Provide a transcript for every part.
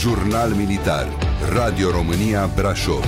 Jurnal Militar. Radio România Brașov.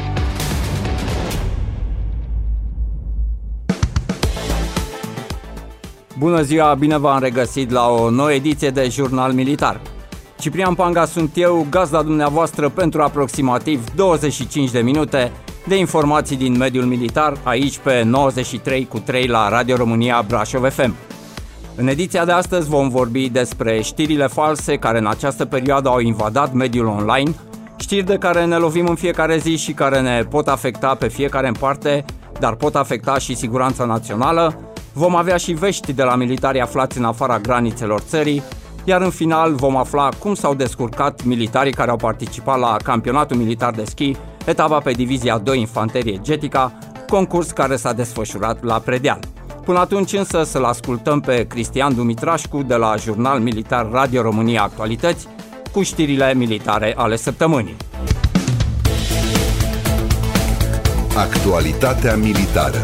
Bună ziua, bine v-am regăsit la o nouă ediție de Jurnal Militar. Ciprian Panga sunt eu, gazda dumneavoastră pentru aproximativ 25 de minute de informații din mediul militar, aici pe 93,3 la Radio România Brașov FM. În ediția de astăzi vom vorbi despre știrile false care în această perioadă au invadat mediul online, știri de care ne lovim în fiecare zi și care ne pot afecta pe fiecare în parte, dar pot afecta și siguranța națională. Vom avea și vești de la militari aflați în afara granițelor țării, iar în final vom afla cum s-au descurcat militarii care au participat la campionatul militar de schi, etapa pe Divizia 2 Infanterie Getica, concurs care s-a desfășurat la Predeal. Până atunci însă să-l ascultăm pe Cristian Dumitrașcu de la Jurnal Militar Radio România Actualități cu știrile militare ale săptămânii. Actualitatea militară.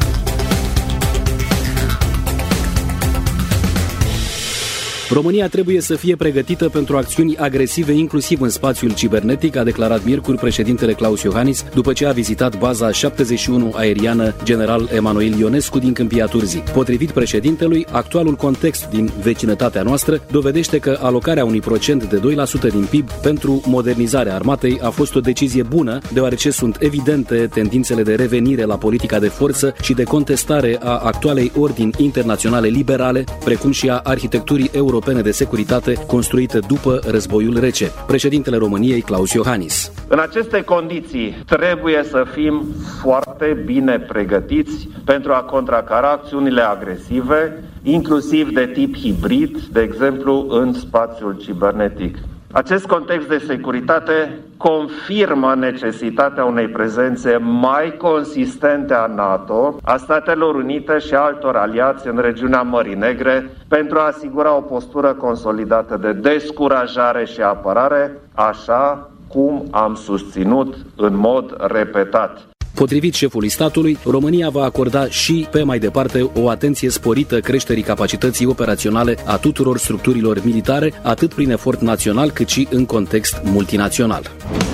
România trebuie să fie pregătită pentru acțiuni agresive, inclusiv în spațiul cibernetic, a declarat miercuri președintele Klaus Iohannis, după ce a vizitat baza 71 aeriană General Emanuel Ionescu din Câmpia Turzii. Potrivit președintelui, actualul context din vecinătatea noastră dovedește că alocarea unui procent de 2% din PIB pentru modernizarea armatei a fost o decizie bună, deoarece sunt evidente tendințele de revenire la politica de forță și de contestare a actualei ordini internaționale liberale, precum și a arhitecturii europene de securitate construite după războiul rece. Președintele României, Klaus Iohannis. În aceste condiții trebuie să fim foarte bine pregătiți pentru a contracara acțiunile agresive, inclusiv de tip hibrid, de exemplu în spațiul cibernetic. Acest context de securitate confirmă necesitatea unei prezențe mai consistente a NATO, a Statelor Unite și altor aliați în regiunea Mării Negre pentru a asigura o postură consolidată de descurajare și apărare, așa cum am susținut în mod repetat. Potrivit șefului statului, România va acorda și, pe mai departe, o atenție sporită creșterii capacității operaționale a tuturor structurilor militare, atât prin efort național, cât și în context multinațional.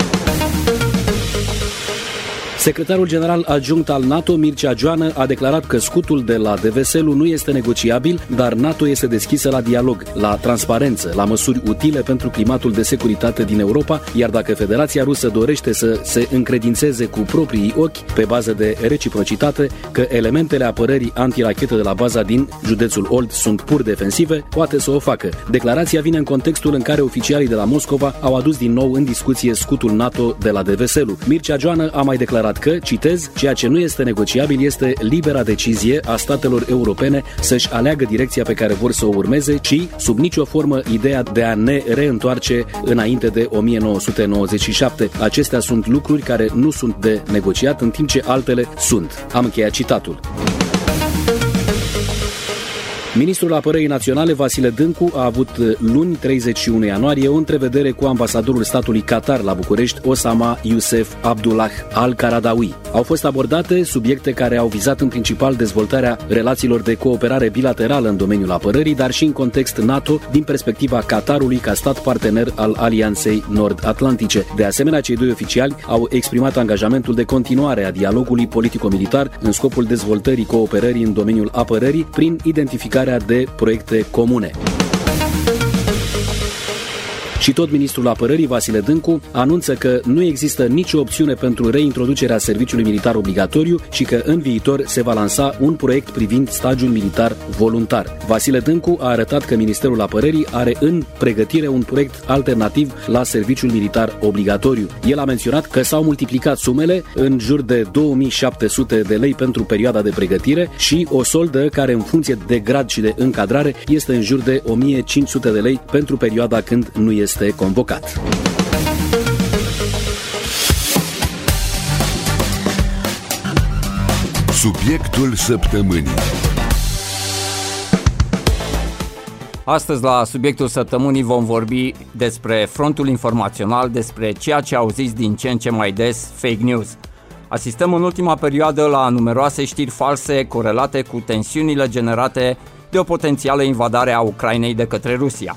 Secretarul general adjunct al NATO, Mircea Joană, a declarat că scutul de la Deveselu nu este negociabil, dar NATO este deschisă la dialog, la transparență, la măsuri utile pentru climatul de securitate din Europa, iar dacă Federația Rusă dorește să se încredințeze cu proprii ochi, pe bază de reciprocitate, că elementele apărării antirachetă de la baza din județul Olt sunt pur defensive, poate să o facă. Declarația vine în contextul în care oficialii de la Moscova au adus din nou în discuție scutul NATO de la Deveselu. Mircea Joană a mai declarat că, citez, ceea ce nu este negociabil este libera decizie a statelor europene să-și aleagă direcția pe care vor să o urmeze, ci, sub nicio formă, ideea de a ne reîntoarce înainte de 1997. Acestea sunt lucruri care nu sunt de negociat, în timp ce altele sunt. Am încheiat citatul. Ministrul Apărării Naționale, Vasile Dâncu, a avut luni, 31 ianuarie, o întrevedere cu ambasadorul statului Qatar la București, Osama Youssef Abdullah Al-Qaradawi. Au fost abordate subiecte care au vizat în principal dezvoltarea relațiilor de cooperare bilaterală în domeniul apărării, dar și în context NATO, din perspectiva Qatarului ca stat partener al Alianței Nord-Atlantice. De asemenea, cei doi oficiali au exprimat angajamentul de continuare a dialogului politico-militar în scopul dezvoltării cooperării în domeniul apărării prin identificarea de proiecte comune. Și tot ministrul apărării, Vasile Dâncu, anunță că nu există nicio opțiune pentru reintroducerea serviciului militar obligatoriu și că în viitor se va lansa un proiect privind stagiul militar voluntar. Vasile Dâncu a arătat că Ministerul Apărării are în pregătire un proiect alternativ la serviciul militar obligatoriu. El a menționat că s-au multiplicat sumele în jur de 2700 de lei pentru perioada de pregătire și o soldă care în funcție de grad și de încadrare este în jur de 1500 de lei pentru perioada când nu este convocat. Subiectul săptămânii. Astăzi, la subiectul săptămânii, vom vorbi despre frontul informațional, despre ceea ce auziți din ce în ce mai des, fake news. Asistăm în ultima perioadă la numeroase știri false corelate cu tensiunile generate de o potențială invadare a Ucrainei de către Rusia.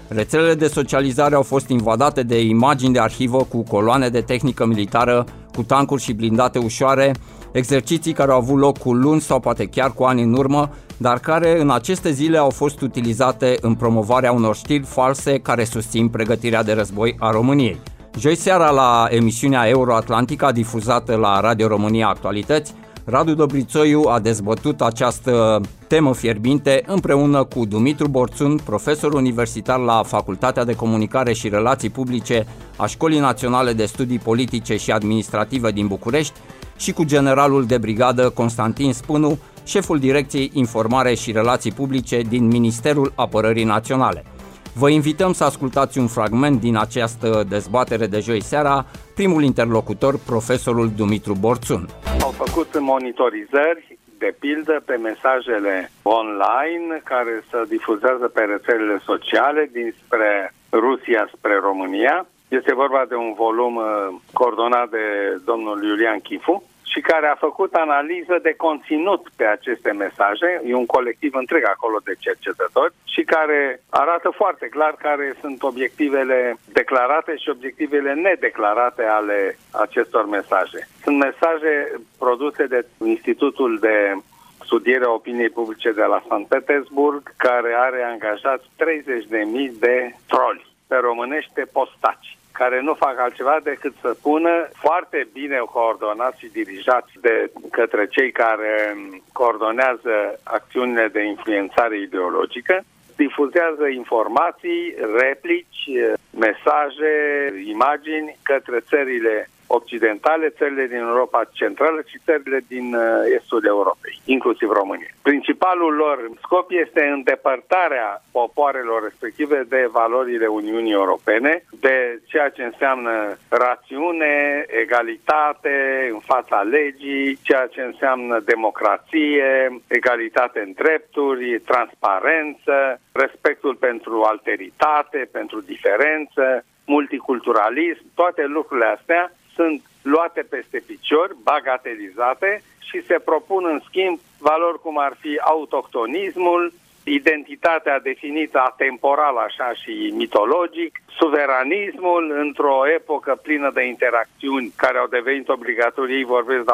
Rețelele de socializare au fost invadate de imagini de arhivă cu coloane de tehnică militară, cu tancuri și blindate ușoare, exerciții care au avut loc cu luni sau poate chiar cu ani în urmă, dar care în aceste zile au fost utilizate în promovarea unor știri false care susțin pregătirea de război a României. Joi seara, la emisiunea Euroatlantica difuzată la Radio România Actualități, Radu Dobrițoiu a dezbătut această temă fierbinte împreună cu Dumitru Borțun, profesor universitar la Facultatea de Comunicare și Relații Publice a Școlii Naționale de Studii Politice și Administrative din București, și cu generalul de brigadă Constantin Spânu, șeful Direcției Informare și Relații Publice din Ministerul Apărării Naționale. Vă invităm să ascultați un fragment din această dezbatere de joi seara, primul interlocutor, profesorul Dumitru Borțun. Au făcut monitorizări, de pildă, pe mesajele online care se difuzează pe rețelele sociale dinspre Rusia spre România. Este vorba de un volum coordonat de domnul Iulian Chifu și care a făcut analiză de conținut pe aceste mesaje. E un colectiv întreg acolo de cercetători și care arată foarte clar care sunt obiectivele declarate și obiectivele nedeclarate ale acestor mesaje. Sunt mesaje produse de Institutul de Studiere a Opiniei Publice de la Sankt Petersburg, care are angajați 30.000 de troli, pe românește postaci, care nu fac altceva decât să pună foarte bine coordonați și dirijați de către cei care coordonează acțiunile de influențare ideologică, difuzează informații, replici, mesaje, imagini către țările occidentale, țările din Europa Centrală și țările din estul Europei, inclusiv România. Principalul lor scop este îndepărtarea popoarelor respective de valorile Uniunii Europene, de ceea ce înseamnă rațiune, egalitate în fața legii, ceea ce înseamnă democrație, egalitate în drepturi, transparență, respectul pentru alteritate, pentru diferență, multiculturalism. Toate lucrurile astea sunt luate peste picior, bagatelizate și se propun în schimb valori cum ar fi autohtonismul, identitatea definită atemporal așa și mitologic, suveranismul într-o epocă plină de interacțiuni care au devenit obligatorii. Ei vorbesc de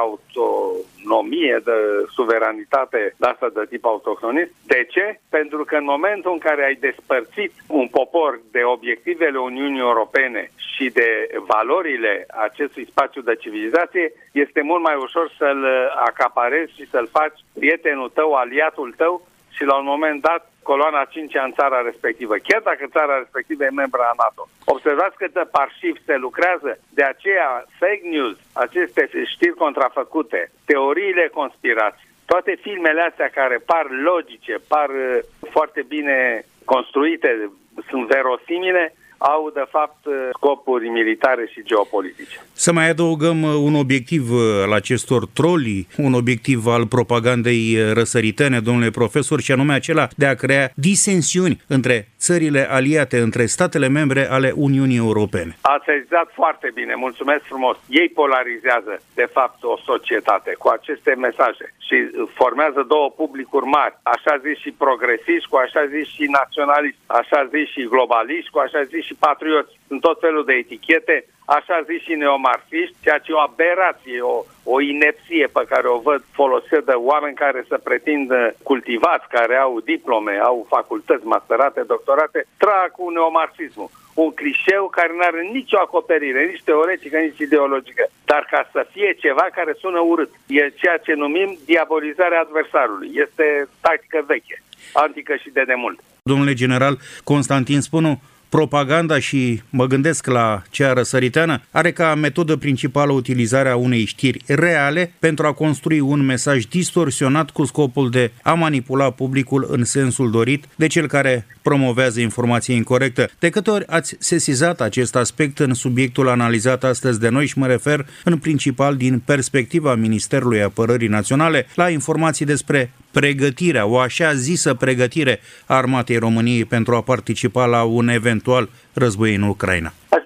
autonomie, de suveranitate de asta de tip autohtonism. De ce? Pentru că în momentul în care ai despărțit un popor de obiectivele Uniunii Europene și de valorile acestui spațiu de civilizație, este mult mai ușor să-l acaparezi și să-l faci prietenul tău, aliatul tău, și la un moment dat coloana 5-a în țara respectivă, chiar dacă țara respectivă e membra a NATO. Observați câtă parșiv se lucrează, de aceea fake news, aceste știri contrafăcute, teoriile conspirații, toate filmele astea care par logice, par foarte bine construite, sunt verosimile, au de fapt scopuri militare și geopolitice. Să mai adăugăm un obiectiv al acestor troli, un obiectiv al propagandei răsăritene, domnule profesor, și anume acela de a crea disensiuni între țările aliate, între statele membre ale Uniunii Europene. Ați sezizat foarte bine, mulțumesc frumos. Ei polarizează, de fapt, o societate cu aceste mesaje și formează două publicuri mari, așa zis și progresiști, cu așa zis și naționaliști, așa zis și globaliști, cu așa zis și patrioți. Sunt tot felul de etichete, așa zis și neomarxiști, ceea ce e o aberație, o inepție pe care o văd folosită de oameni care se pretind cultivați, care au diplome, au facultăți, masterate, doctorate, trag cu neomarxismul. Un clișeu care nu are nicio acoperire, nici teoretică, nici ideologică, dar ca să fie ceva care sună urât. E ceea ce numim diabolizarea adversarului. Este tactică veche, antică și de demult. Domnule general Constantin Spânu, propaganda, și mă gândesc la cea răsăriteană, are ca metodă principală utilizarea unei știri reale pentru a construi un mesaj distorsionat cu scopul de a manipula publicul în sensul dorit de cel care promovează informație incorrectă. De câte ori ați sesizat acest aspect în subiectul analizat astăzi de noi, și mă refer în principal din perspectiva Ministerului Apărării Naționale la informații despre pregătirea, o așa zisă pregătire a Armatei României pentru a participa la un eventual război în Ucraina? Aș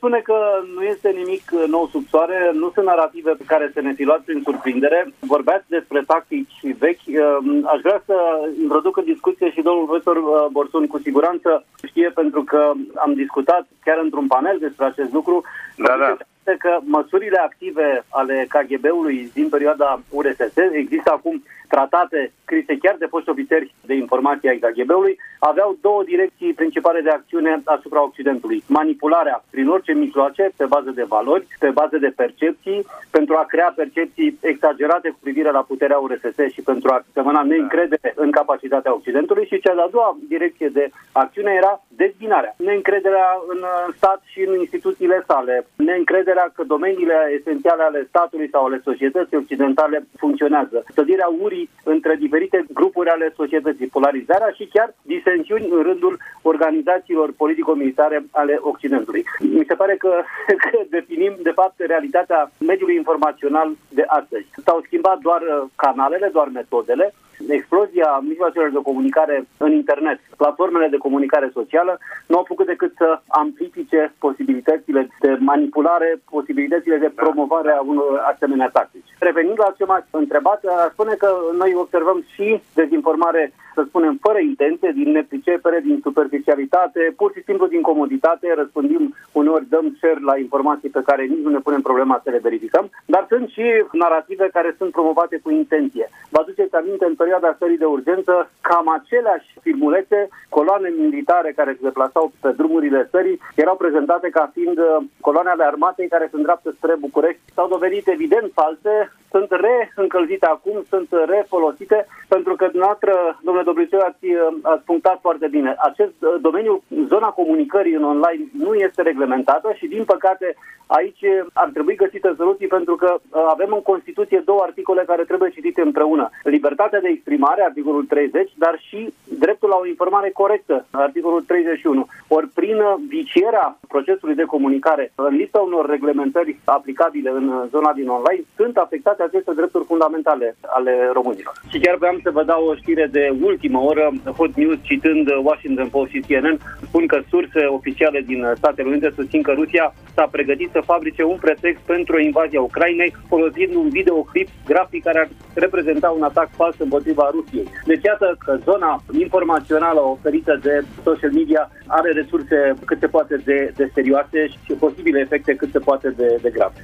spune că nu este nimic nou sub soare, nu sunt narative pe care să ne fi luat prin surprindere. Vorbeați despre tactici vechi. Aș vrea să introduc în discuție și domnul profesor Borsun, cu siguranță știe, pentru că am discutat chiar într-un panel despre acest lucru. Da. Că măsurile active ale KGB-ului din perioada URSS, există acum tratate scrise chiar de foști ofițeri de informație ai KGB-ului, aveau două direcții principale de acțiune asupra Occidentului. Manipularea prin orice mijloace, pe bază de valori, pe bază de percepții, pentru a crea percepții exagerate cu privire la puterea URSS și pentru a semăna neîncredere în capacitatea Occidentului, și cea de-a doua direcție de acțiune era dezbinarea. Neîncrederea în stat și în instituțiile sale, neîncrederea că domeniile esențiale ale statului sau ale societății occidentale funcționează, stădirea urii între diferite grupuri ale societății, polarizarea și chiar disensiuni în rândul organizațiilor politico-militare ale Occidentului. Mi se pare că definim, de fapt, realitatea mediului informațional de astăzi. S-au schimbat doar canalele, doar metodele. Explozia mijloacelor de comunicare în internet, platformele de comunicare socială, nu au făcut decât să amplifice posibilitățile de manipulare, posibilitățile de promovare a unor asemenea tactici. Revenind la ce m-ați întrebat, aș spune că noi observăm și dezinformare, să spunem, fără intenție, din nepricepere, din superficialitate, pur și simplu din comoditate, răspândim, uneori dăm share la informații pe care nici nu ne punem problema să le verificăm, dar sunt și narative care sunt promovate cu intenție. Vă aduceți aminte, în perioada stării de urgență, cam aceleași filmulețe, coloane militare care se deplasau pe drumurile țării, erau prezentate ca fiind coloane ale armatei care se îndreaptă spre București. S-au dovedit evident false, sunt reîncălzite acum, sunt refolosite, pentru că dumneavoastră, domnule Dobriceu, ați punctat foarte bine. Acest domeniu, zona comunicării în online, nu este reglementată și, din păcate, aici ar trebui găsite soluții, pentru că avem în Constituție două articole care trebuie citite împreună. Libertatea de exprimare, articolul 30, dar și dreptul la o informare corectă, articolul 31. Ori prin vicierea procesului de comunicare, în lista unor reglementări aplicabile în zona din online, sunt afectate aceste drepturi fundamentale ale românilor. Și chiar vreau să vă dau o știre de ultimă oră. Hot News, citând Washington Post și CNN, spun că surse oficiale din Statele Unite susțin că Rusia s-a pregătit să fabrice un pretext pentru invazia Ucrainei, folosind un videoclip grafic care ar reprezenta un atac fals împotriva Rusiei. Deci iată că zona informațională oferită de social media are resurse cât se poate de serioase și posibile efecte cât se poate de grave.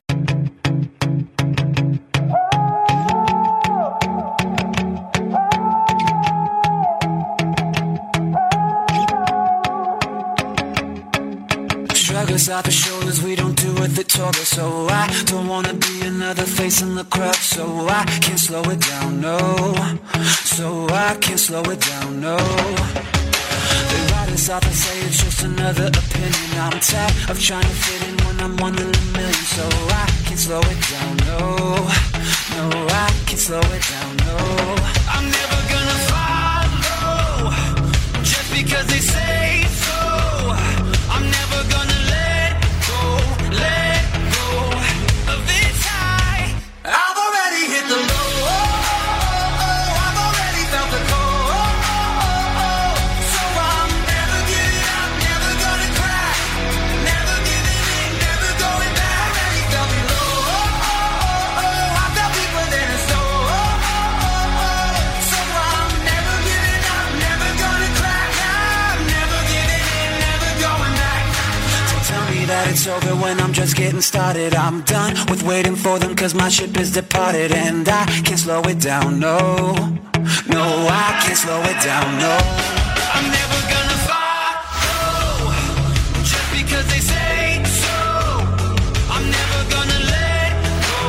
Shrug us off the shoulders, we don't do what they told us. So I don't wanna be another face in the crowd. So I can't slow it down, no. So I can't slow it down, no. They write us off and say it's just another opinion. I'm tired of trying to fit in when I'm one in a million. So I can't slow it down, no. No, I can't slow it down, no. I'm never gonna follow just because they say so. I'm never gonna let go of this high. I've already hit the low. I've already felt the cold. So I'm never giving up, never gonna cry, never giving in, never going back. Already felt me low. I felt deeper than a soul. So I'm never giving up, never gonna cry. I'm never giving in, never going back. Tell me that it's over when I'm just getting started. I'm done with waiting for them, cause my ship is departed. And I can't slow it down, no. No, I can't slow it down, no. I'm never gonna follow just because they say so. I'm never gonna let go.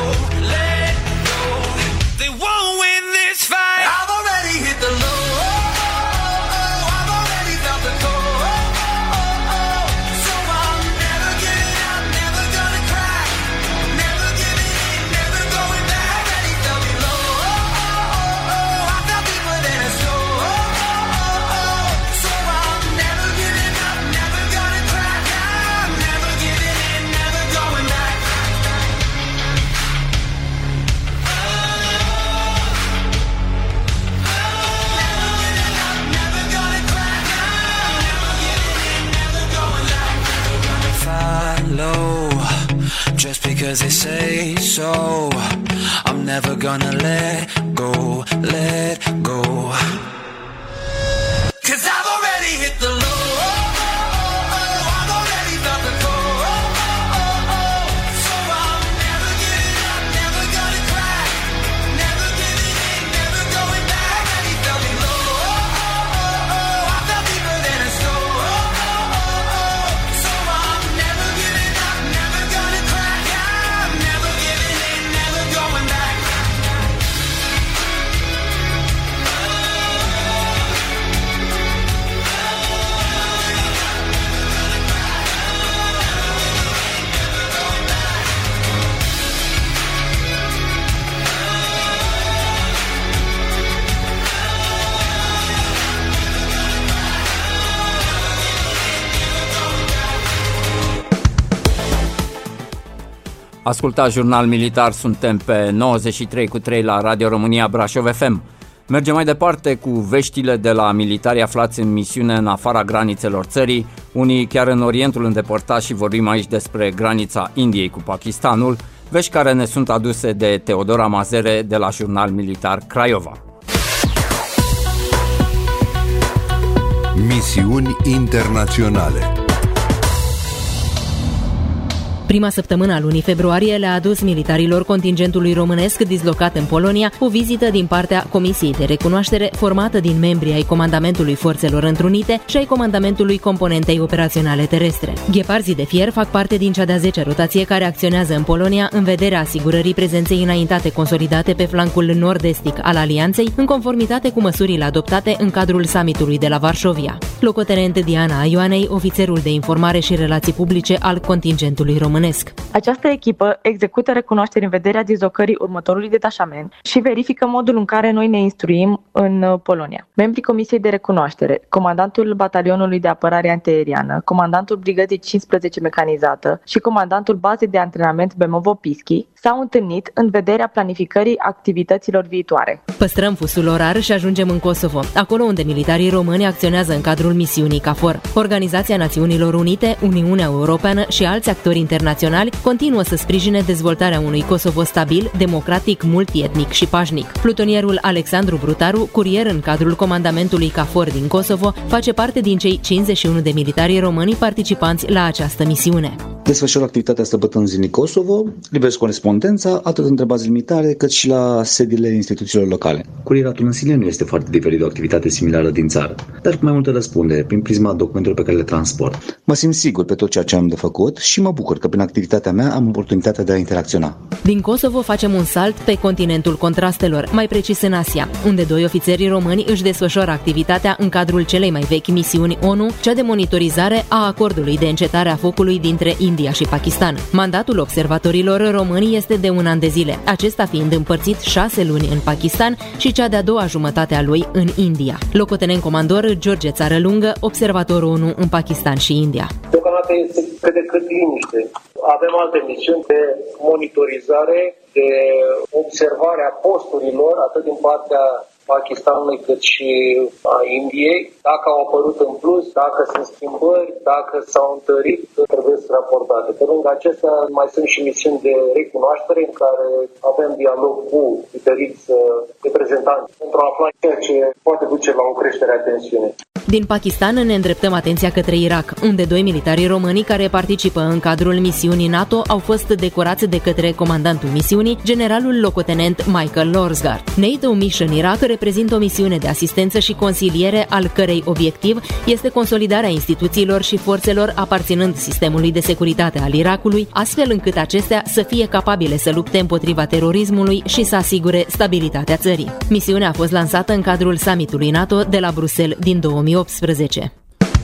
They won't win this fight. I've already hit the low. I've already felt the cold. So I'm never giving up, never gonna cry, never giving in, never going back. Already felt me low. I felt deeper than a soul. So I'm never giving up, never gonna cry. I'm never because they say so. I'm never gonna let go, let go. 'Cause I've already hit the low. I've already felt the cold. So I'm never giving up, never gonna crack, never giving in, never going back. And he felt me low. I felt deeper than a soul. So I'm never giving up, never gonna crack. I'm never giving in, never going back. Ascultați Jurnal Militar, suntem pe 93,3 la Radio România Brașov FM. Mergem mai departe cu veștile de la militari aflați în misiune în afara granițelor țării, unii chiar în Orientul îndepărtat, și vorbim aici despre granița Indiei cu Pakistanul, vești care ne sunt aduse de Teodora Mazere de la Jurnal Militar Craiova. Misiuni internaționale. Prima săptămână a lunii februarie le-a adus militarilor contingentului românesc dislocat în Polonia o vizită din partea Comisiei de Recunoaștere formată din membrii ai Comandamentului Forțelor Întrunite și ai Comandamentului Componentei Operaționale Terestre. Gheparzii de fier fac parte din cea de-a 10-a rotație care acționează în Polonia în vederea asigurării prezenței înaintate consolidate pe flancul nord-estic al alianței, în conformitate cu măsurile adoptate în cadrul summitului de la Varșovia. Locotenent Diana Aioanei, ofițerul de informare și relații publice al contingentului românesc. Această echipă execută recunoașteri în vederea dislocării următorului detașament și verifică modul în care noi ne instruim în Polonia. Membrii Comisiei de Recunoaștere, comandantul Batalionului de Apărare Antiaeriană, comandantul Brigadei 15 Mecanizată și comandantul Bazei de Antrenament Bemovo-Pischi s-au întâlnit în vederea planificării activităților viitoare. Păstrăm fusul orar și ajungem în Kosovo, acolo unde militarii români acționează în cadrul misiunii KFOR. Organizația Națiunilor Unite, Uniunea Europeană și alți actori internaționali continuă să sprijine dezvoltarea unui Kosovo stabil, democratic, multietnic și pașnic. Plutonierul Alexandru Brutaru, curier în cadrul comandamentului KFOR din Kosovo, face parte din cei 51 de militari români participanți la această misiune. Desfășor activitatea stăpâtând zilnic Kosovo, livrez corespondența atât între bazele militare cât și la sediile instituțiilor locale. Curieratul în sine nu este foarte diferit de o activitate similară din țară, dar cu mai multă răspundere prin prisma documentelor pe care le transport. Mă simt sigur pe tot ceea ce am de făcut și mă bucur că prin activitatea mea am oportunitatea de a interacționa. Din Kosovo facem un salt pe continentul contrastelor, mai precis în Asia, unde doi ofițeri români își desfășoară activitatea în cadrul celei mai vechi misiuni ONU, cea de monitorizare a acordului de încetare a focului dintre India și Pakistan. Mandatul observatorilor români este de 1 an de zile, acesta fiind împărțit 6 luni în Pakistan și cea de-a doua jumătate a lui în India. Locotenent comandor George Țarălungă, observator ONU în Pakistan și India. Deocamdată este cât de cât liniște. Avem alte misiuni de monitorizare, de observare a posturilor, atât din partea Pakistanului cât și a Indiei. Dacă au apărut în plus, dacă sunt schimbări, dacă s-au întărit, trebuie să raportate. Pe lângă acestea mai sunt și misiuni de recunoaștere în care avem dialog cu diferiți reprezentanți pentru a afla ceea ce poate duce la o creștere a tensiunii. Din Pakistan ne îndreptăm atenția către Irak, unde doi militari români care participă în cadrul misiunii NATO au fost decorați de către comandantul misiunii, generalul locotenent Michael Lorsgaard. NATO Mission Iraq reprezintă o misiune de asistență și consiliere, al cărei obiectiv este consolidarea instituțiilor și forțelor aparținând sistemului de securitate al Irakului, astfel încât acestea să fie capabile să lupte împotriva terorismului și să asigure stabilitatea țării. Misiunea a fost lansată în cadrul summitului NATO de la Bruxelles din 2018.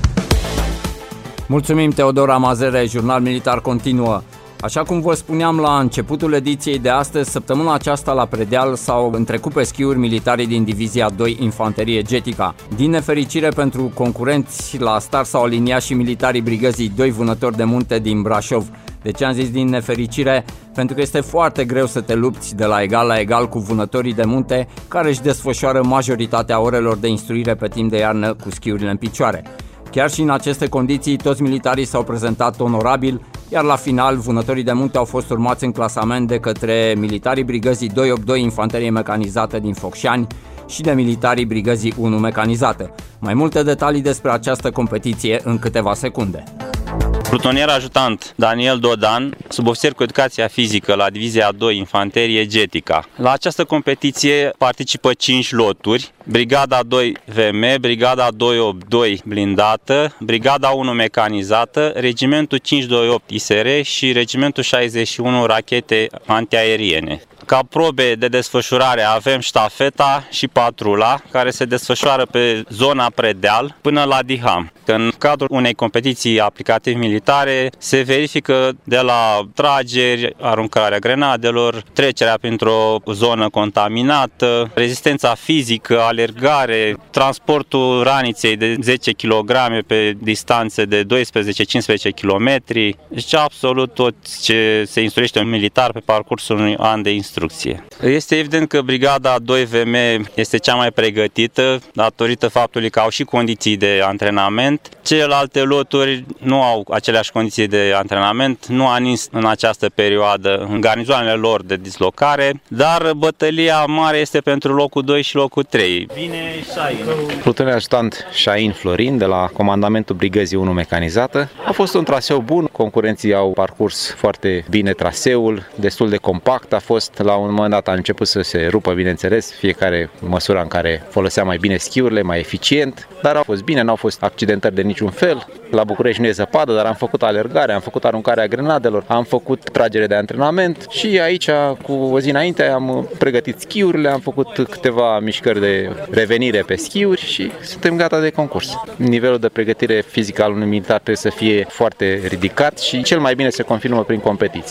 Mulțumim, Teodora Mazere. Jurnal Militar continuă. Așa cum vă spuneam la începutul ediției de astăzi, săptămâna aceasta la Predeal s-au întrecut pe schiuri militarii din Divizia 2 Infanterie Getica. Din nefericire pentru concurenți, la start s-au aliniat și militarii Brigăzii 2 Vânători de Munte din Brașov. De ce am zis din nefericire? Pentru că este foarte greu să te lupți de la egal cu vânătorii de munte, care își desfășoară majoritatea orelor de instruire pe timp de iarnă cu schiurile în picioare. Chiar și în aceste condiții, toți militarii s-au prezentat onorabil, iar la final, vânătorii de munte au fost urmați în clasament de către militarii brigăzii 282 Infanterie Mecanizată din Focșani și de militarii brigăzii 1 Mecanizată. Mai multe detalii despre această competiție în câteva secunde. Plutonier ajutant Daniel Dodan, subofițer cu educația fizică la Divizia 2 Infanterie Getica. La această competiție participă 5 loturi: Brigada 2 VM, Brigada 282 blindată, Brigada 1 mecanizată, Regimentul 528 ISR și Regimentul 61 rachete antiaeriene. Ca probe de desfășurare avem ștafeta și patrula, care se desfășoară pe zona predeal până la Diham. În cadrul unei competiții aplicativ militare se verifică de la trageri, aruncarea grenadelor, trecerea printr-o zonă contaminată, rezistența fizică, alergare, transportul raniței de 10 kg pe distanțe de 12-15 km. Deci absolut tot ce se instruiește un militar pe parcursul unui an de instrucție. Este evident că Brigada 2VM este cea mai pregătită datorită faptului că au și condiții de antrenament. Celelalte loturi nu au aceleași condiții de antrenament, nu a nins în această perioadă în garnizoanele lor de dislocare, dar bătălia mare este pentru locul 2 și locul 3. Vine Șain. Plutonier ajutant Șain Florin de la comandamentul brigăzii 1 mecanizată. A fost un traseu bun, concurenții au parcurs foarte bine traseul, destul de compact a fost. La un moment dat a început să se rupă, bineînțeles, fiecare măsura în care folosea mai bine schiurile, mai eficient, dar a fost bine, n-au fost accidentări de niciun fel. La București nu e zăpadă, dar am făcut alergare, am făcut aruncarea grenadelor, am făcut tragere de antrenament și aici, cu o zi înainte, am pregătit schiurile, am făcut câteva mișcări de revenire pe schiuri și suntem gata de concurs. Nivelul de pregătire fizică al unui militar trebuie să fie foarte ridicat și cel mai bine se confirmă prin competiții.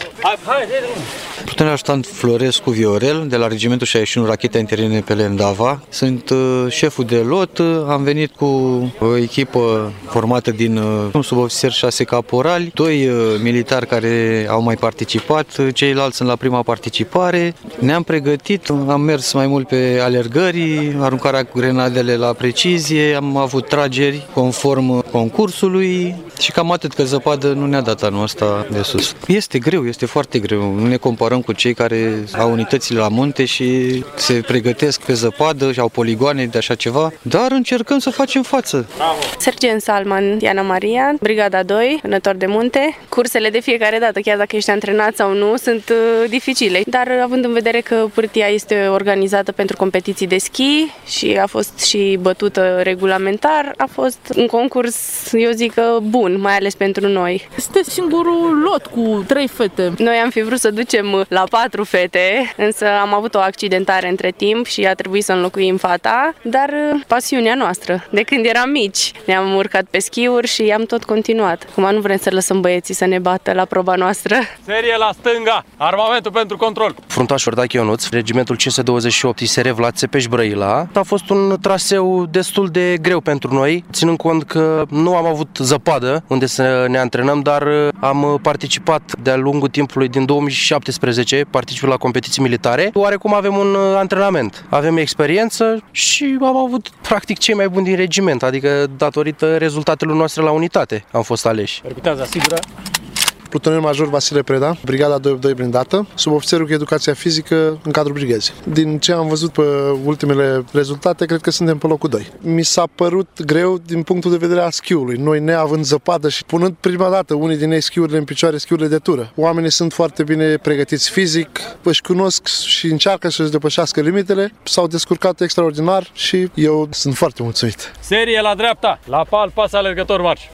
Plutonier ajutant Florescu Viorel, de la Regimentul 61 Rachete Antiaeriene pe Lendava. Sunt șeful de lot, am venit cu o echipă formată din un subofițer, 6 caporali, 2 militari care au mai participat, ceilalți sunt la prima participare. Ne-am pregătit, am mers mai mult pe alergări, aruncarea cu grenadele la precizie, am avut trageri conform concursului și cam atât, că zăpadă nu ne-a dat anul ăsta de sus. Este greu, este foarte greu. Nu ne comparăm cu cei care au unitățile la munte și se pregătesc pe zăpadă și au poligoane de așa ceva, dar încercăm să facem față. Sergent Salman Diana Maria, Brigada 2, vânător de munte. Cursele de fiecare dată, chiar dacă ești antrenat sau nu, sunt dificile, dar având în vedere că pârtia este organizată pentru competiții de schi și a fost și bătută regulamentar, a fost un concurs, eu zic că bun, mai ales pentru noi. Este singurul lot cu 3 fete. Noi am fi vrut să ducem la 4 fete, însă am avut o accidentare între timp și a trebuit să înlocuim fata, dar pasiunea noastră, de când eram mici, ne-am urcat pe schiuri și am tot continuat. Acum nu vrem să lăsăm băieții să ne bată la proba noastră. Serie la stânga, armamentul pentru control. Fruntaș Ordache Ionuț, Regimentul 528 ISR Vlad Țepeș Brăila. A fost un traseu destul de greu pentru noi, ținând cont că nu am avut zăpadă unde să ne antrenăm, dar am participat de-a lungul timpului din 2017, particip la competiții militare. Oarecum avem un antrenament, avem experiență și am avut practic cei mai buni din regiment, adică datorită rezultatelor noastre la unitate am fost aleși. Percutează, asigură. Plutonier major Vasile Preda, Brigada 282 blindată, subofițerul cu educația fizică în cadrul brigăzii. Din ce am văzut pe ultimele rezultate, cred că suntem pe locul 2. Mi s-a părut greu din punctul de vedere al schiului. Noi neavând zăpadă și punând prima dată unii din ei schiurile în picioare, schiurile de tură. Oamenii sunt foarte bine pregătiți fizic, își cunosc și încearcă să-și depășească limitele, s-au descurcat extraordinar și eu sunt foarte mulțumit. Serie la dreapta, la pal, pas alergător, marș.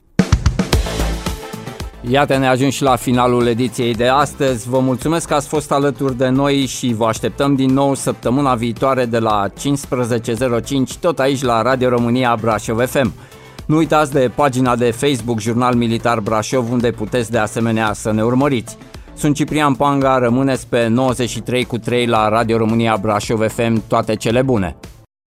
Iată, ne ajung și la finalul ediției de astăzi. Vă mulțumesc că ați fost alături de noi și vă așteptăm din nou săptămâna viitoare de la 15:05 tot aici la Radio România Brașov FM. Nu uitați de pagina de Facebook Jurnal Militar Brașov, unde puteți de asemenea să ne urmăriți. Sunt Ciprian Panga, rămâneți pe 93,3 la Radio România Brașov FM, toate cele bune!